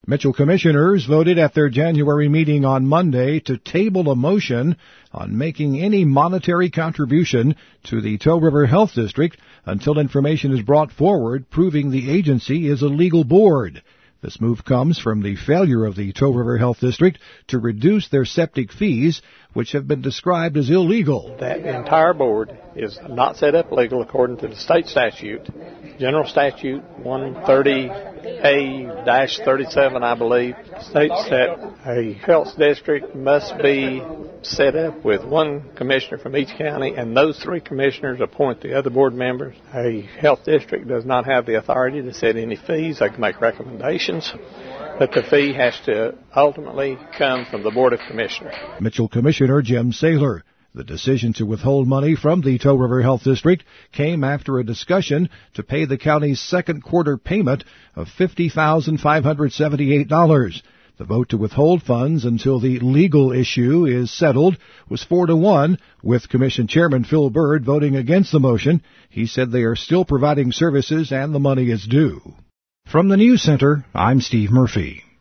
Mitchell commissioners voted at their January meeting on Monday to table a motion on making any monetary contribution to the Tow River Health District until information is brought forward proving the agency is a legal board. This move comes from the failure of the Tow River Health District to reduce their septic fees, which have been described as illegal. That entire board is not set up legal according to the state statute. General Statute 130A-37, I believe, states that a health district must be set up with one commissioner from each county, and those three commissioners appoint the other board members. A health district does not have the authority to set any fees. They can make recommendations, but the fee has to ultimately come from the Board of Commissioners. Mitchell Commissioner Jim Saylor. The decision to withhold money from the Tow River Health District came after a discussion to pay the county's second quarter payment of $50,578. The vote to withhold funds until the legal issue is settled was 4-1, with Commission Chairman Phil Bird voting against the motion. He said they are still providing services and the money is due. From the News Center, I'm Steve Murphy.